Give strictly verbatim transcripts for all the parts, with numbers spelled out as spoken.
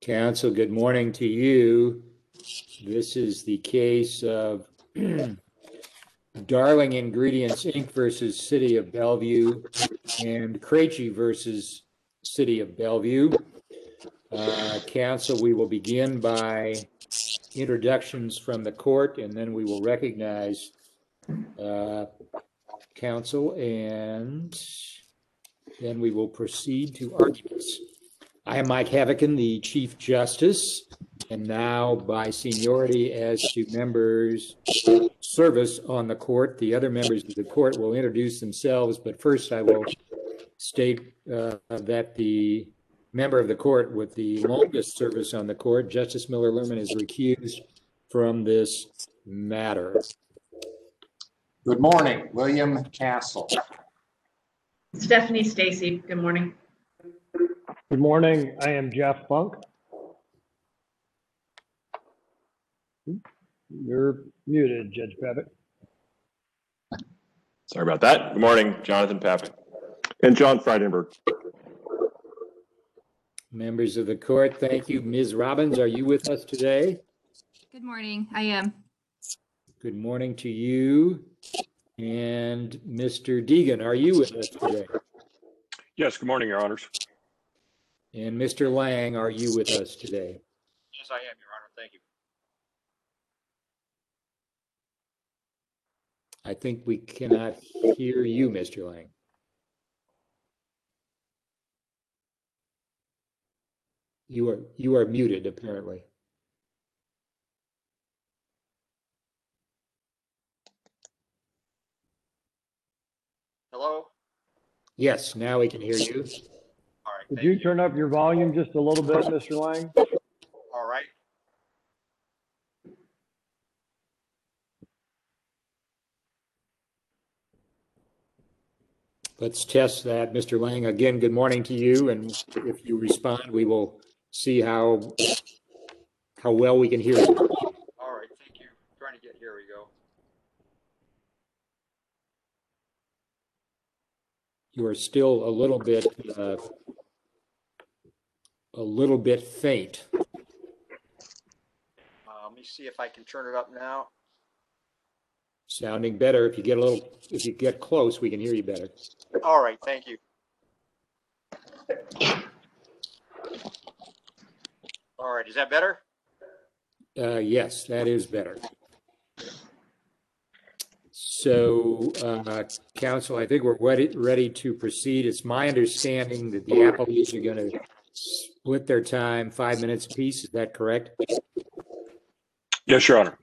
Council, good morning to you. This is the case of Darling Ingredients, Incorporated versus City of Bellevue and Krejci versus City of Bellevue. Uh, Council, we will begin by introductions from the court, and then we will recognize uh, counsel, and then we will proceed to arguments. I am Mike Havican, the Chief Justice, and now by seniority as to members' service on the court, the other members of the court will introduce themselves, but first I will state uh, that the member of the court with the longest service on the court, Justice Miller Lerman, is recused from this matter. Good morning, William Castle. Stephanie Stacy, good morning. Good morning, I am Jeff Funk. You're muted, Judge Pavitt. Sorry about that. Good morning, Jonathan Pavitt. And John Freidenberg. Members of the court, thank you. Miz Robbins, are you with us today? Good morning, I am. Good morning to you. And Mister Deegan, are you with us today? Yes, good morning, Your Honors. And Mister Lang, are you with us today? Yes, I am, Your Honor. Thank you. I think we cannot hear you, Mister Lang. You are you are muted, apparently. Hello? Yes, now we can hear you. All right. Could you, you turn up your volume just a little bit, Mister Lang? All right. Let's test that, Mister Lang. Again, good morning to you, and if you respond, we will see how how well we can hear you. All right, thank you. Trying to get here we go. You are still a little bit uh, a little bit faint. Uh, let me see if I can turn it up now. Sounding better. If you get a little, if you get close, we can hear you better. All right, thank you. All right, is that better? Uh, yes, that is better. So, uh, counsel, I think we're ready, ready to proceed. It's my understanding that the appellees are going to split their time five minutes apiece. Is that correct? Yes, Your Honor.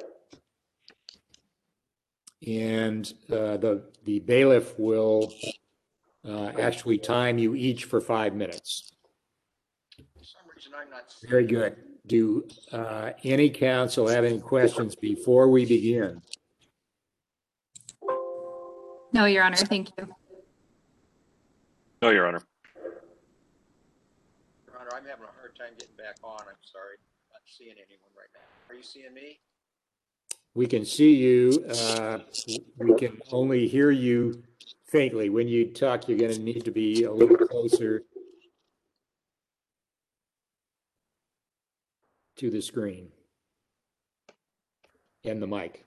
And uh, the the bailiff will uh, actually time you each for five minutes. For some reason, I'm not. Very good. Do uh, any counsel have any questions before we begin? No, Your Honor, thank you. No, Your Honor. Your Honor, I'm having a hard time getting back on. I'm sorry. I'm not seeing anyone right now. Are you seeing me? We can see you. Uh, we can only hear you faintly. When you talk, you're going to need to be a little closer to the screen and the mic.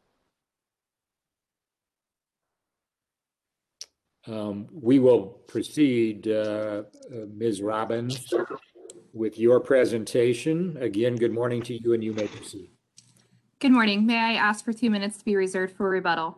Um, we will proceed, uh, uh, Miz Robbins, with your presentation. Again, good morning to you, and you may proceed. Good morning. May I ask for two minutes to be reserved for rebuttal?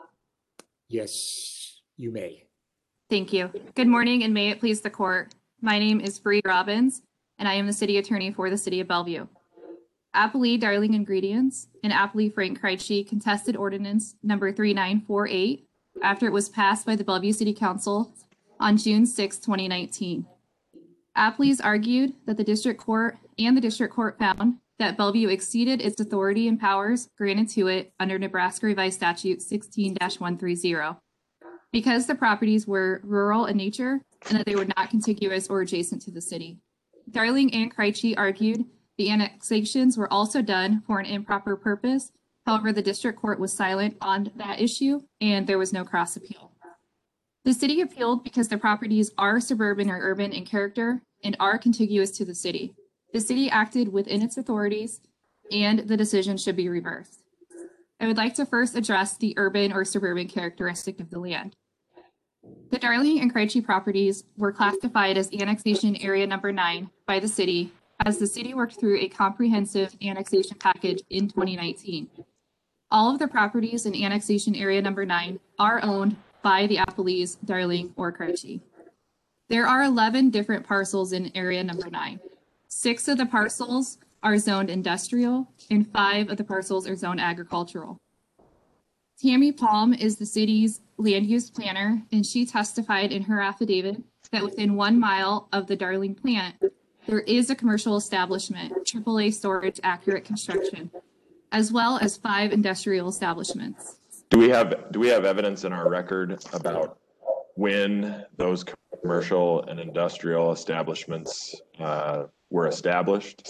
Yes, you may. Thank you. Good morning, and may it please the court. My name is Bree Robbins, and I am the city attorney for the City of Bellevue. Appellee Darling Ingredients and Appellee Frank Krejci contested ordinance number three nine four eight after it was passed by the Bellevue City Council on June sixth, twenty nineteen. Appellees argued that the district court and the district court found that Bellevue exceeded its authority and powers granted to it under Nebraska Revised Statute sixteen dash one thirty because the properties were rural in nature and that they were not contiguous or adjacent to the city. Darling and Krejci argued the annexations were also done for an improper purpose. However, the district court was silent on that issue and there was no cross appeal. The city appealed because the properties are suburban or urban in character and are contiguous to the city. The city acted within its authorities, and the decision should be reversed. I would like to first address the urban or suburban characteristic of the land. The Darling and Krejci properties were classified as annexation area number nine by the city as the city worked through a comprehensive annexation package in twenty nineteen. All of the properties in annexation area number nine are owned by the Applees, Darling, or Krejci. There are eleven different parcels in area number nine. Six of the parcels are zoned industrial and five of the parcels are zoned agricultural. Tammy Palm is the city's land use planner, and she testified in her affidavit that within one mile of the Darling plant, there is a commercial establishment, triple A storage accurate construction, as well as five industrial establishments. Do we have, do we have evidence in our record about when those commercial and industrial establishments uh, were established?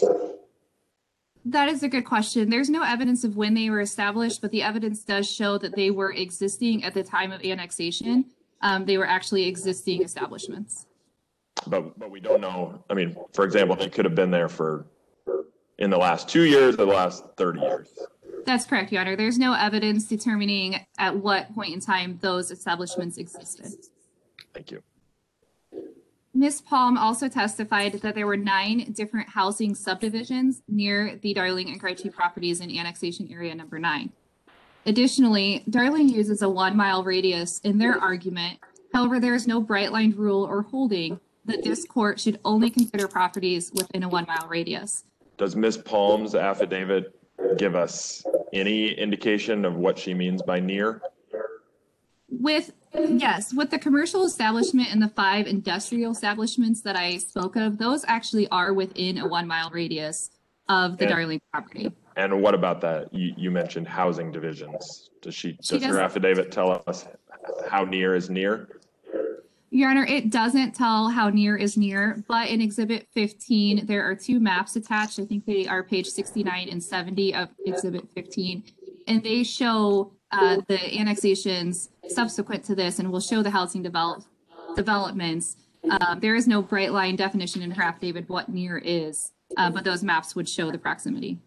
That is a good question. There's no evidence of when they were established, but the evidence does show that they were existing at the time of annexation. Um, they were actually existing establishments. But, but we don't know, I mean, for example, they could have been there for, in the last two years or the last thirty years. That's correct, Your Honor. There's no evidence determining at what point in time those establishments existed. Thank you. Miz Palm also testified that there were nine different housing subdivisions near the Darling and Krejci properties in annexation area number nine. Additionally, Darling uses a one mile radius in their argument. However, there is no bright line rule or holding that this court should only consider properties within a one mile radius. Does Miz Palm's affidavit give us any indication of what she means by near? With, yes, with the commercial establishment and the five industrial establishments that I spoke of, those actually are within a one mile radius of the And- Darling property. And what about that? You, you mentioned housing divisions. Does she, She does her does- affidavit tell us how near is near? Your Honor, it doesn't tell how near is near, but in Exhibit fifteen, there are two maps attached. I think they are page sixty-nine and seventy of Exhibit fifteen, and they show uh, the annexations subsequent to this, and will show the housing develop, developments. Uh, there is no bright line definition in her affidavit what near is, uh, but those maps would show the proximity.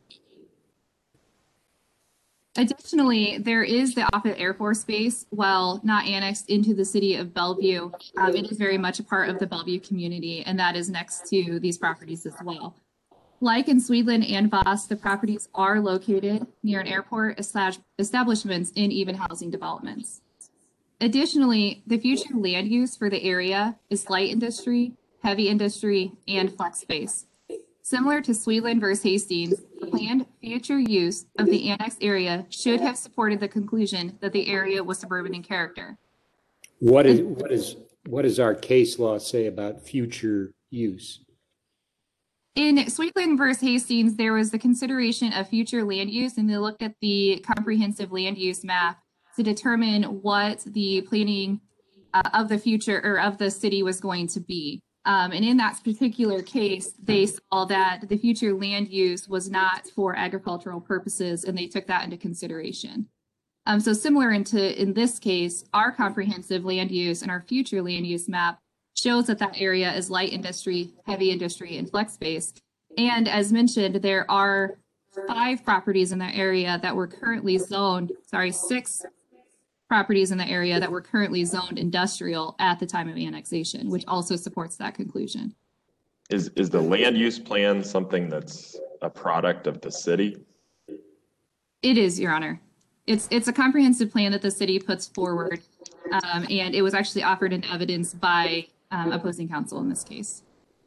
Additionally, there is the Offutt Air Force Base. While not annexed into the city of Bellevue, um, it is very much a part of the Bellevue community, and that is next to these properties as well. Like in Sweetland and Voss, the properties are located near an airport establishments in even housing developments. Additionally, the future land use for the area is light industry, heavy industry, and flex space. Similar to Sweetland versus Hastings, the planned future use of the annexed area should have supported the conclusion that the area was suburban in character. What is, what is, what does our case law say about future use? In Sweetland versus Hastings, there was the consideration of future land use, and they looked at the comprehensive land use map to determine what the planning uh, of the future or of the city was going to be. Um, and in that particular case, they saw that the future land use was not for agricultural purposes, and they took that into consideration. Um, so similar into in this case, our comprehensive land use and our future land use map shows that that area is light industry, heavy industry, and flex space. And as mentioned, there are five properties in that area that were currently zoned, sorry, six properties in the area that were currently zoned industrial at the time of annexation, which also supports that conclusion. Is, is the land use plan something that's a product of the city? It is, Your Honor. It's, it's a comprehensive plan that the city puts forward, um, and it was actually offered in evidence by um, opposing counsel in this case.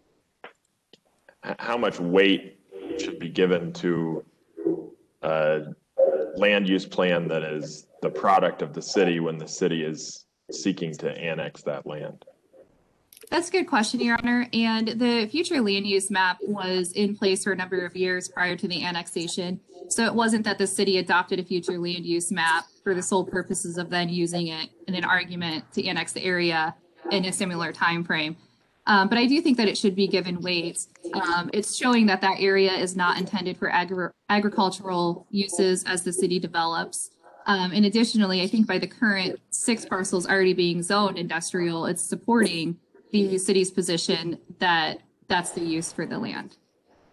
H- How much weight should be given to a land use plan that is the product of the city when the city is seeking to annex that land? That's a good question, Your Honor. And the future land use map was in place for a number of years prior to the annexation. So it wasn't that the city adopted a future land use map for the sole purposes of then using it in an argument to annex the area in a similar time frame. Um, but I do think that it should be given weight. Um, it's showing that that area is not intended for agri- agricultural uses as the city develops. Um, and additionally, I think by the current six parcels already being zoned industrial, it's supporting the city's position that that's the use for the land.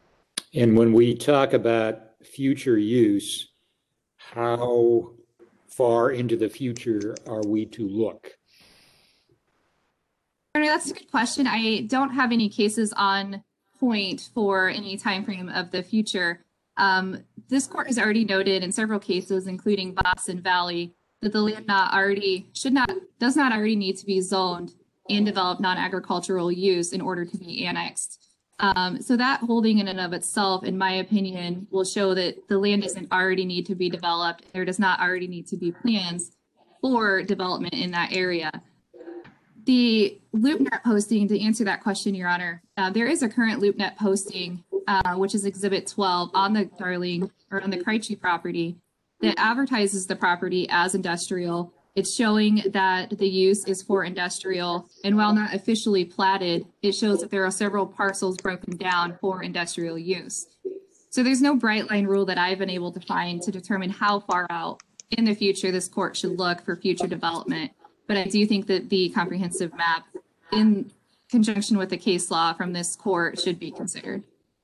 And when we talk about future use, how far into the future are we to look? That's a good question. I don't have any cases on point for any time frame of the future. Um, this court has already noted in several cases, including Boston Valley, that the land not already should not does not already need to be zoned and develop non-agricultural use in order to be annexed. Um, so that holding in and of itself, in my opinion, will show that the land doesn't already need to be developed. There does not already need to be plans for development in that area. The LoopNet posting, to answer that question, Your Honor, uh, there is a current LoopNet posting, uh, which is Exhibit twelve on the Darling or on the Krejci property that advertises the property as industrial. It's showing that the use is for industrial, and while not officially platted, it shows that there are several parcels broken down for industrial use. So there's no bright line rule that I've been able to find to determine how far out in the future this court should look for future development. But I do think that the comprehensive map, in conjunction with the case law from this court, should be considered.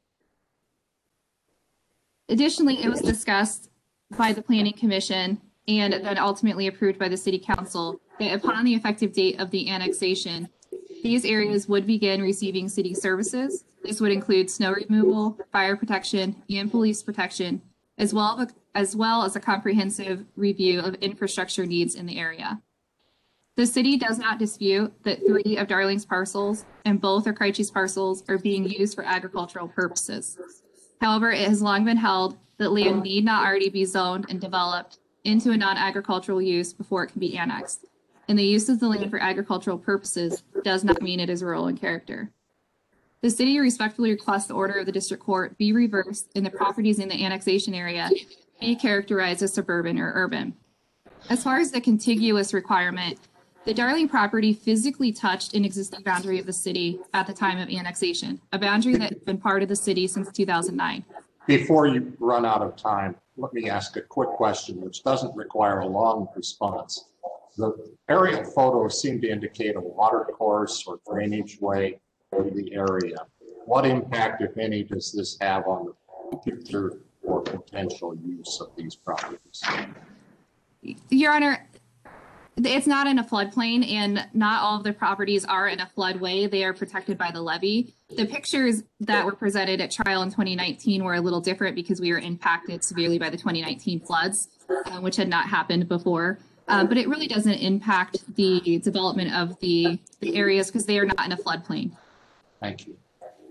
Additionally, it was discussed by the Planning Commission and then ultimately approved by the City Council that upon the effective date of the annexation, these areas would begin receiving city services. This would include snow removal, fire protection, and police protection, as well as, well as a comprehensive review of infrastructure needs in the area. The city does not dispute that three of Darling's parcels and both of Krejci's parcels are being used for agricultural purposes. However, it has long been held that land need not already be zoned and developed into a non-agricultural use before it can be annexed. And the use of the land for agricultural purposes does not mean it is rural in character. The city respectfully requests the order of the district court be reversed and the properties in the annexation area be characterized as suburban or urban. As far as the contiguous requirement, the Darling property physically touched an existing boundary of the city at the time of annexation, a boundary that had been part of the city since two thousand nine. Before you run out of time, let me ask a quick question, which doesn't require a long response. The aerial photos seem to indicate a water course or drainage way in the area. What impact, if any, does this have on the future or potential use of these properties? Your Honor, it's not in a floodplain, and not all of the properties are in a floodway. They are protected by the levee. The pictures that were presented at trial in twenty nineteen were a little different because we were impacted severely by the twenty nineteen floods, uh, which had not happened before. Uh, but it really doesn't impact the development of the, the areas because they are not in a floodplain. Thank you.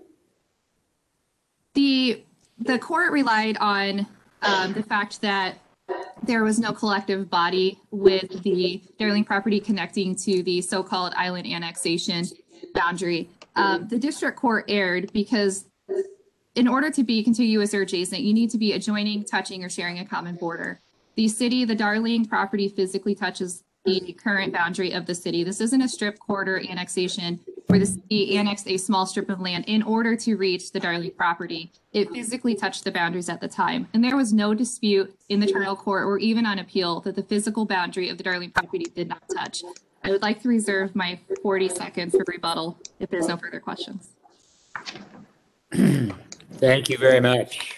The, the court relied on um, the fact that there was no collective body with the Darling property connecting to the so-called island annexation boundary. Um, the district court erred because in order to be contiguous or adjacent, you need to be adjoining, touching, or sharing a common border. The city, the Darling property physically touches the current boundary of the city. This isn't a strip corridor annexation where the city annexed a small strip of land in order to reach the Darling property. It physically touched the boundaries at the time. And there was no dispute in the trial court or even on appeal that the physical boundary of the Darling property did not touch. I would like to reserve my forty seconds for rebuttal if there's no further questions. Thank you very much.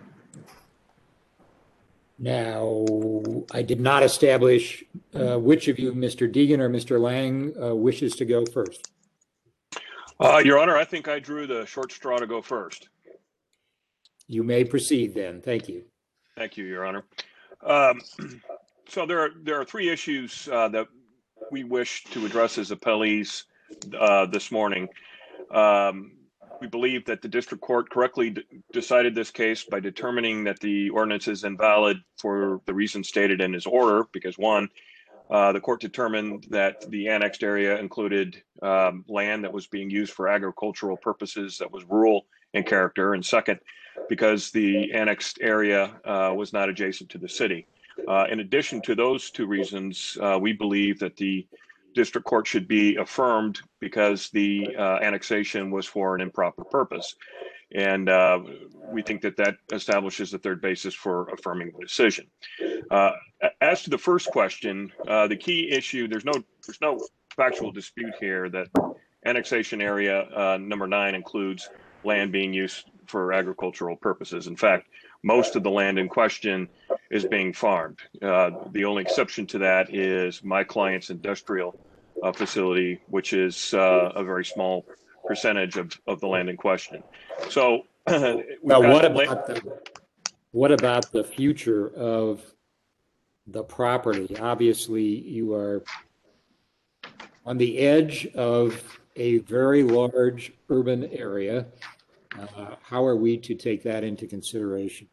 Now, I did not establish uh, which of you, Mister Deegan or Mister Lang, uh, wishes to go first. Uh, Your Honor, I think I drew the short straw to go first. You may proceed then. Thank you. Thank you, Your Honor. Um, so there are there are three issues uh, that we wish to address as appellees uh, this morning. Um, we believe that the district court correctly d- decided this case by determining that the ordinance is invalid for the reasons stated in his order, because one, uh, the court determined that the annexed area included um, land that was being used for agricultural purposes that was rural in character, and second, because the annexed area uh, was not adjacent to the city. Uh, in addition to those two reasons, uh, we believe that the district court should be affirmed because the uh, annexation was for an improper purpose. And uh, we think that that establishes the third basis for affirming the decision. Uh, as to the first question, uh, the key issue, there's no, there's no factual dispute here that annexation area uh, number nine includes land being used for agricultural purposes. In fact, most of the land in question is being farmed. Uh, the only exception to that is my client's industrial uh, facility, which is uh, a very small percentage of, of the land in question. So, we've Well, got what la- about the, what about the future of the property? Obviously, you are on the edge of a very large urban area. Uh, how are we to take that into consideration?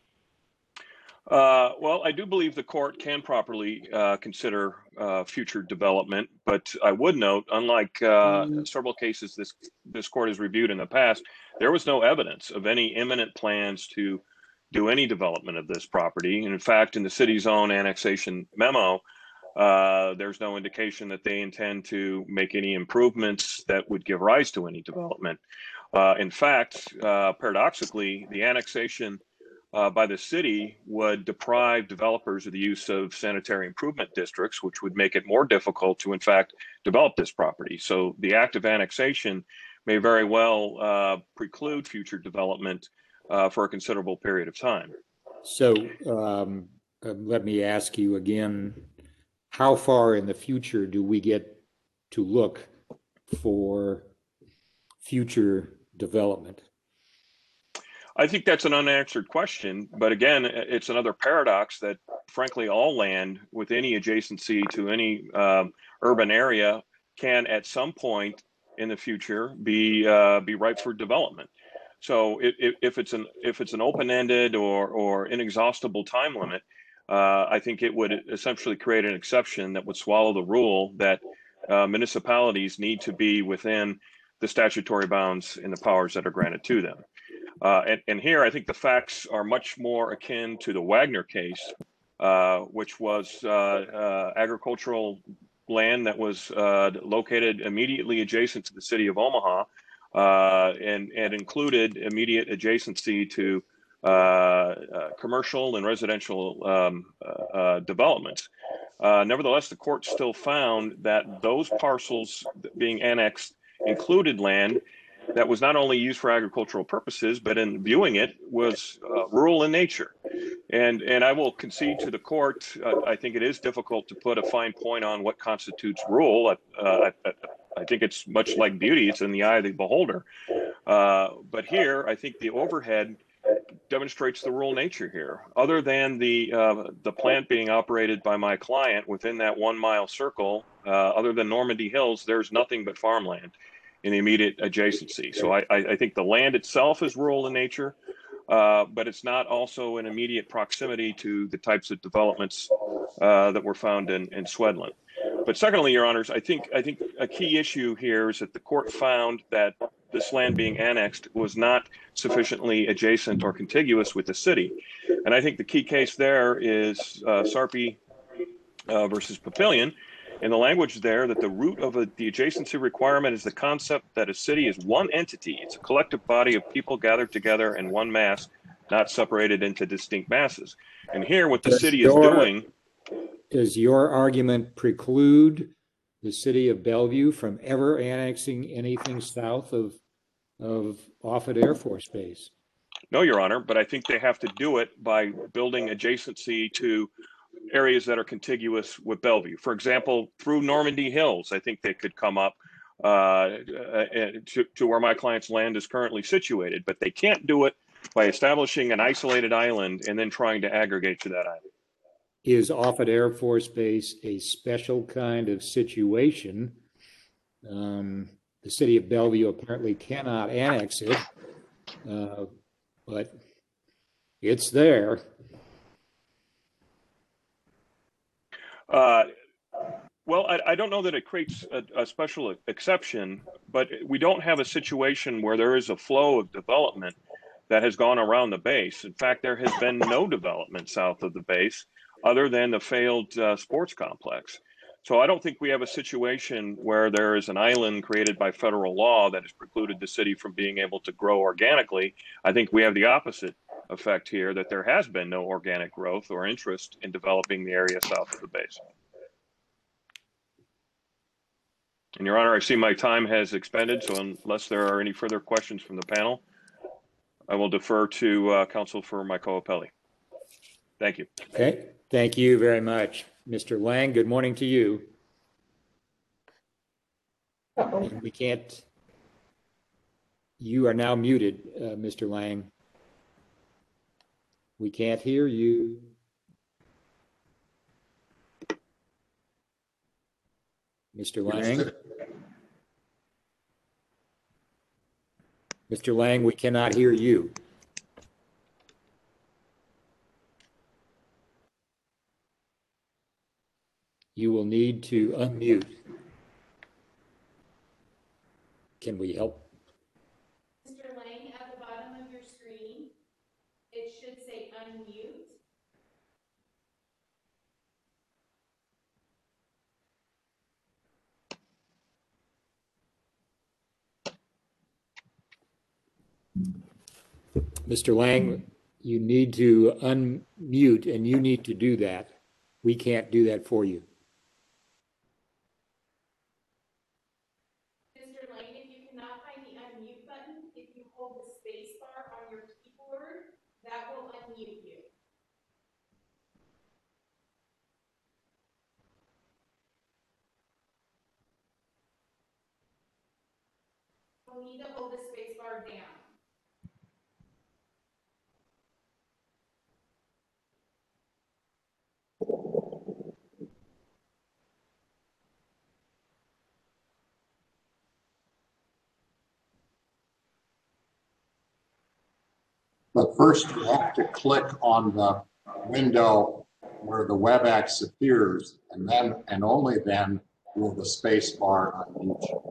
Uh, well, I do believe the court can properly uh, consider uh, future development, but I would note, unlike uh, several cases this this court has reviewed in the past, there was no evidence of any imminent plans to do any development of this property. And in fact, in the city's own annexation memo, uh, there's no indication that they intend to make any improvements that would give rise to any development. Uh, in fact, uh, paradoxically, the annexation Uh, by the city would deprive developers of the use of sanitary improvement districts, which would make it more difficult to, in fact, develop this property. So the act of annexation may very well uh, preclude future development uh, for a considerable period of time. So um, uh, let me ask you again, how far in the future do we get to look for future development? I think that's an unanswered question, but again, it's another paradox that frankly, all land with any adjacency to any um, urban area can at some point in the future be uh, be ripe for development. So if, if it's an if it's an open-ended or or inexhaustible time limit, uh, I think it would essentially create an exception that would swallow the rule that uh, municipalities need to be within the statutory bounds and the powers that are granted to them. Uh, and, and here, I think the facts are much more akin to the Wagner case, uh, which was uh, uh, agricultural land that was uh, located immediately adjacent to the city of Omaha, uh, and, and included immediate adjacency to uh, uh, commercial and residential um, uh, uh, developments. Uh, nevertheless, the court still found that those parcels being annexed included land that was not only used for agricultural purposes, but in viewing it was uh, rural in nature. And and I will concede to the court, uh, I think it is difficult to put a fine point on what constitutes rural. Uh, I, I think it's much like beauty, it's in the eye of the beholder. Uh, but here, I think the overhead demonstrates the rural nature here. Other than the uh, the plant being operated by my client within that one mile circle, uh, other than Normandy Hills, there's nothing but farmland in the immediate adjacency. So I, I think the land itself is rural in nature, uh, but it's not also in immediate proximity to the types of developments uh, that were found in, in Swedland. But secondly, Your Honors, I think I think a key issue here is that the court found that this land being annexed was not sufficiently adjacent or contiguous with the city. And I think the key case there is uh, Sarpy uh, versus Papillion. And the language there that the root of a, the adjacency requirement is the concept that a city is one entity. It's a collective body of people gathered together in one mass, not separated into distinct masses. And here, what the Does city your, is doing. Does your argument preclude the city of Bellevue from ever annexing anything south of, of Offutt Air Force Base? No, Your Honor, but I think they have to do it by building adjacency to areas that are contiguous with Bellevue. For example, through Normandy Hills, I think they could come up uh, to, to where my client's land is currently situated, but they can't do it by establishing an isolated island and then trying to aggregate to that island. Is Offutt Air Force Base a special kind of situation? Um, the city of Bellevue apparently cannot annex it, uh, but it's there. Uh, well, I, I don't know that it creates a, a special exception, but we don't have a situation where there is a flow of development that has gone around the base. In fact, there has been no development south of the base other than the failed uh, sports complex. So I don't think we have a situation where there is an island created by federal law that has precluded the city from being able to grow organically. I think we have the opposite effect here, that there has been no organic growth or interest in developing the area south of the base. And Your Honor, I see my time has expended, so unless there are any further questions from the panel, I will defer to uh, counsel for my co-appellee. Thank you. Okay, thank you very much. Mister Lang, good morning to you. And we can't, you are now muted, uh, Mister Lang. We can't hear you. Mister Lang? Mister Lang, we cannot hear you. You will need to unmute. Can we help? Mister Lang, at the bottom of your screen, it should say unmute. Mister Lang, you need to unmute, and you need to do that. We can't do that for you. Mister Lang, if you cannot find the unmute button, if you hold the space bar on your keyboard, that will unmute you. You'll need to hold the space bar down. But first you have to click on the window where the WebEx appears, and then, and only then will the space bar unmute you.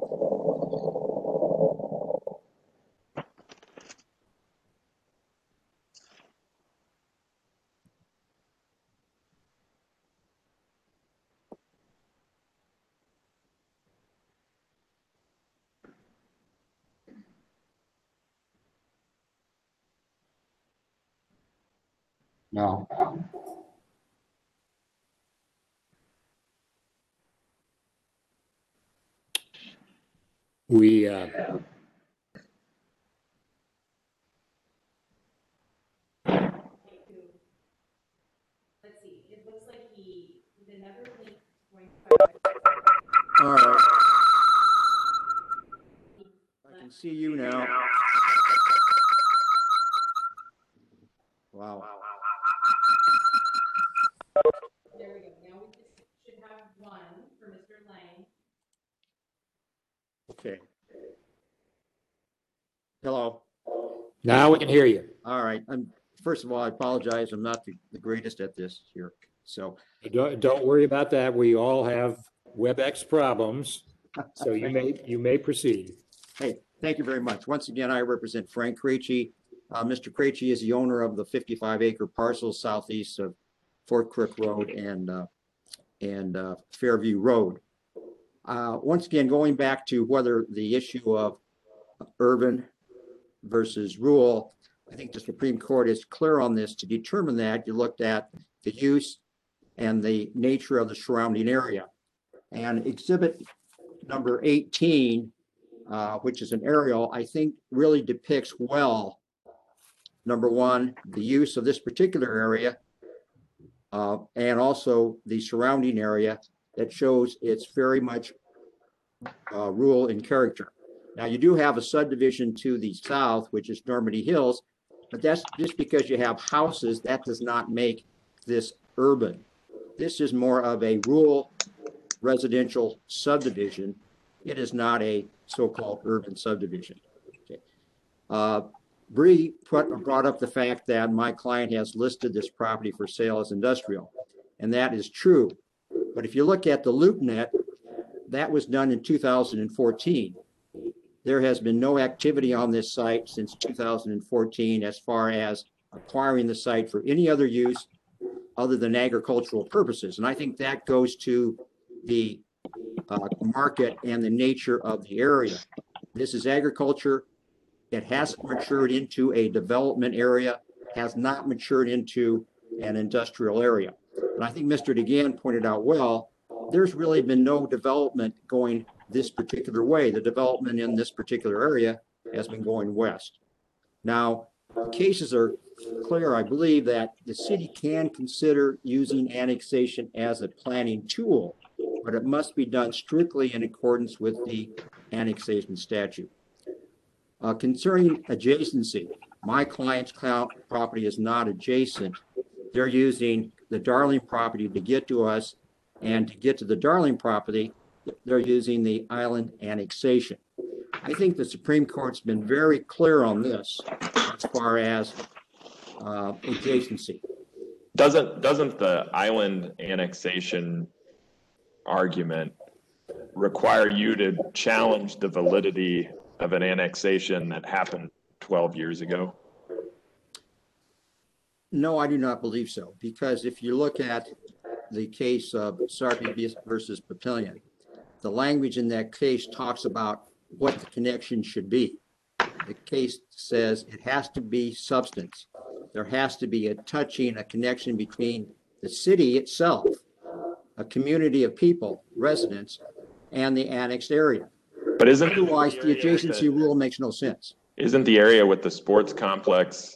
No. We, uh, Let's see, it looks like he, the another link going. All right. I can see you now. Wow. There we go. Now we just should have one for Mister Lang. Okay. Hello. now we can hear you. All right. I'm, first of all, I apologize. I'm not the, the greatest at this here. So Don't, don't worry about that. We all have WebEx problems, so you may, you may proceed. hey, thank you very much. Once again, I represent Frank Krejci. Uh, Mister Krejci is the owner of the fifty-five acre parcel southeast of Fort Crook Road and uh, and uh, Fairview Road. Uh, once again, going back to whether the issue of urban versus rural, I think the Supreme Court is clear on this. To determine that, you looked at the use and the nature of the surrounding area. And exhibit number eighteen, uh, which is an aerial, I think really depicts well, number one, the use of this particular area, uh, and also the surrounding area that shows it's very much uh, rural in character. Now, you do have a subdivision to the south, which is Normandy Hills, but that's just because you have houses, that does not make this urban. This is more of a rural residential subdivision. It is not a so-called urban subdivision. Okay. Uh, Bree put, brought up the fact that my client has listed this property for sale as industrial, and that is true. But if you look at the LoopNet, that was done in two thousand fourteen. There has been no activity on this site since two thousand fourteen as far as acquiring the site for any other use other than agricultural purposes. And I think that goes to the uh, market and the nature of the area. This is agriculture. It hasn't matured into a development area, has not matured into an industrial area. And I think Mister DeGan pointed out well, there's really been no development going this particular way. The development in this particular area has been going west. Now, cases are clear, I believe, that the city can consider using annexation as a planning tool, but it must be done strictly in accordance with the annexation statute. Uh, concerning adjacency, my client's property is not adjacent. They're using the Darling property to get to us, and to get to the Darling property, they're using the island annexation. I think the Supreme Court's been very clear on this as far as uh, adjacency. Doesn't doesn't the island annexation argument require you to challenge the validity of an annexation that happened twelve years ago? No, I do not believe so, because if you look at the case of Sarpy versus Papillion, the language in that case talks about what the connection should be. The case says it has to be substance. There has to be a touching, a connection between the city itself, a community of people, residents, and the annexed area. But isn't Otherwise, the adjacency the, rule makes no sense. Isn't the area with the sports complex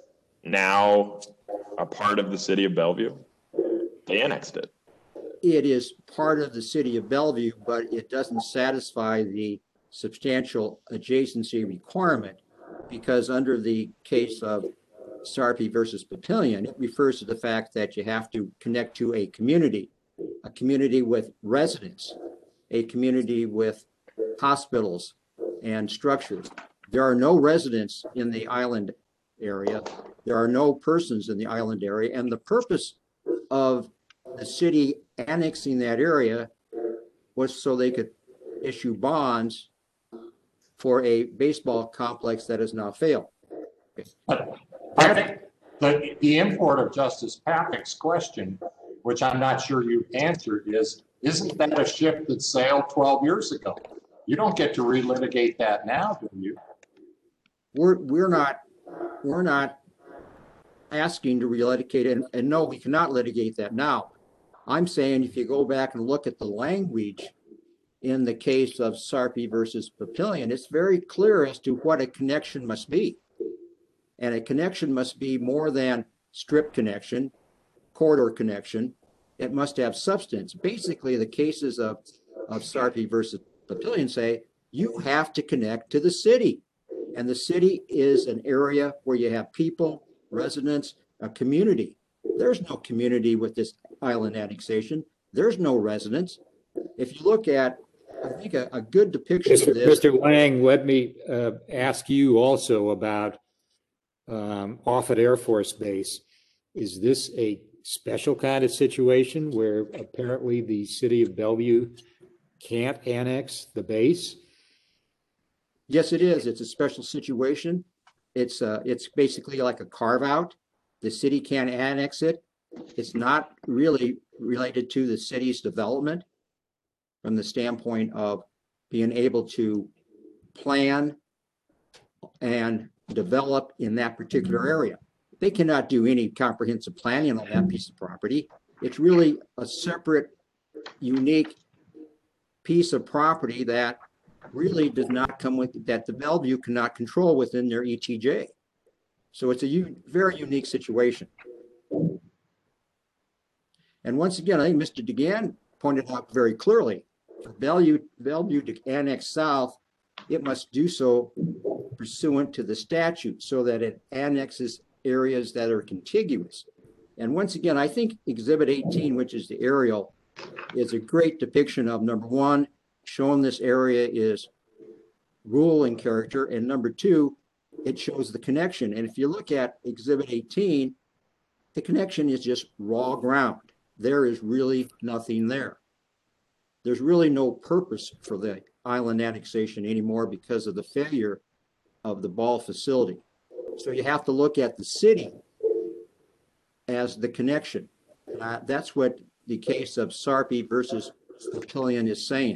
now a part of the city of Bellevue? They annexed it. It is part of the city of Bellevue, but it doesn't satisfy the substantial adjacency requirement, because under the case of Sarpy versus Papillion, it refers to the fact that you have to connect to a community, a community with residents, a community with hospitals and structures. There are no residents in the island area. There are no persons in the island area. And the purpose of the city annexing that area was so they could issue bonds for a baseball complex that has now failed. But I think the, the import of Justice Papik's question, which I'm not sure you answered, is, isn't that a ship that sailed twelve years ago? You don't get to relitigate that now, do you? We're, we're not, we're not asking to relitigate it, and, and no, we cannot litigate that now. I'm saying if you go back and look at the language in the case of Sarpy versus Papillion, it's very clear as to what a connection must be. And a connection must be more than strip connection, corridor connection. It must have substance. Basically, the cases of, of Sarpy versus Papillion say you have to connect to the city. And the city is an area where you have people, residents, a community. There's no community with this island annexation. There's no residents. If you look at, I think, a, a good depiction Mister of this. Mister Lang, let me uh, ask you also about um, Offutt Air Force Base. Is this a special kind of situation where apparently the city of Bellevue can't annex the base? Yes, it is. It's a special situation. It's uh, it's basically like a carve out. The city can't annex it. It's not really related to the city's development from the standpoint of being able to plan and develop in that particular area. They cannot do any comprehensive planning on that piece of property. It's really a separate, unique piece of property that really does not come with, that the Bellevue cannot control within their E T J. So it's a u- very unique situation. And once again, I think Mister DeGan pointed out very clearly, for Bellevue, Bellevue to annex south, it must do so pursuant to the statute so that it annexes areas that are contiguous. And once again, I think Exhibit eighteen, which is the aerial, is a great depiction of, number one, showing this area is rural in character, and number two, it shows the connection. And if you look at Exhibit eighteen, the connection is just raw ground. There is really nothing there. There's really no purpose for the island annexation anymore because of the failure of the ball facility. So you have to look at the city as the connection. Uh, that's what the case of Sarpy versus Papillion is saying.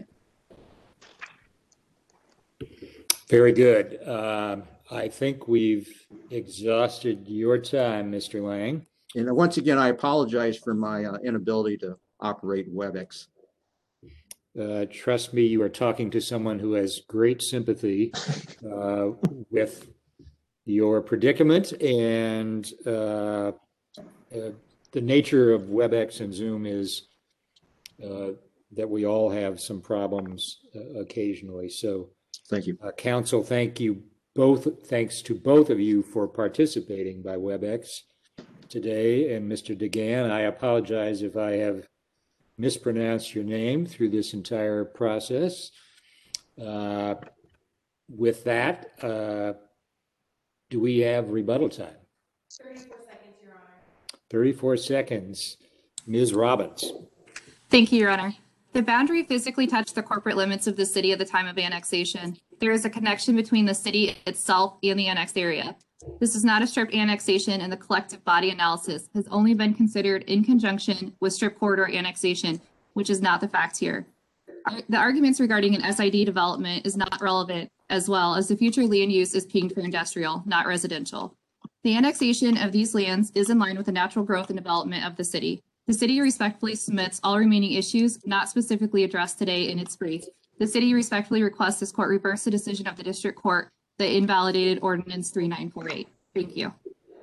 Very good. Uh, I think we've exhausted your time, Mister Lang. And once again, I apologize for my uh, inability to operate WebEx. Uh, trust me, you are talking to someone who has great sympathy uh, with your predicament and uh, uh, the nature of WebEx and Zoom is uh, that we all have some problems uh, occasionally. So Thank you. uh, council, thank you both. Thanks to both of you for participating by WebEx today. And Mister DeGan, I apologize if I have mispronounced your name through this entire process. Uh, with that, uh, do we have rebuttal time? thirty-four seconds, Your Honor. thirty-four seconds. Miz Robbins. Thank you, Your Honor. The boundary physically touched the corporate limits of the city at the time of annexation. There is a connection between the city itself and the annexed area. This is not a strip annexation, and the collective body analysis has only been considered in conjunction with strip corridor annexation, which is not the fact here. The arguments regarding an S I D development is not relevant, as well as the future land use is pinged for industrial, not residential. The annexation of these lands is in line with the natural growth and development of the city. The city respectfully submits all remaining issues not specifically addressed today in its brief. The city respectfully requests this court reverse the decision of the district court that invalidated ordinance three nine four eight. Thank you.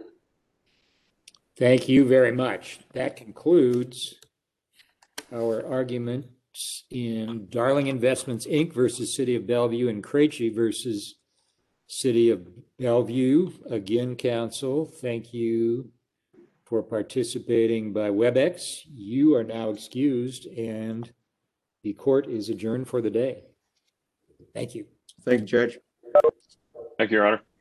Thank you very much. That concludes our arguments in Darling Investments, Incorporated versus City of Bellevue and Krejci versus City of Bellevue. Again, council, thank you for participating by WebEx. You are now excused and the court is adjourned for the day. Thank you. Thank you, Judge. Thank you, Your Honor.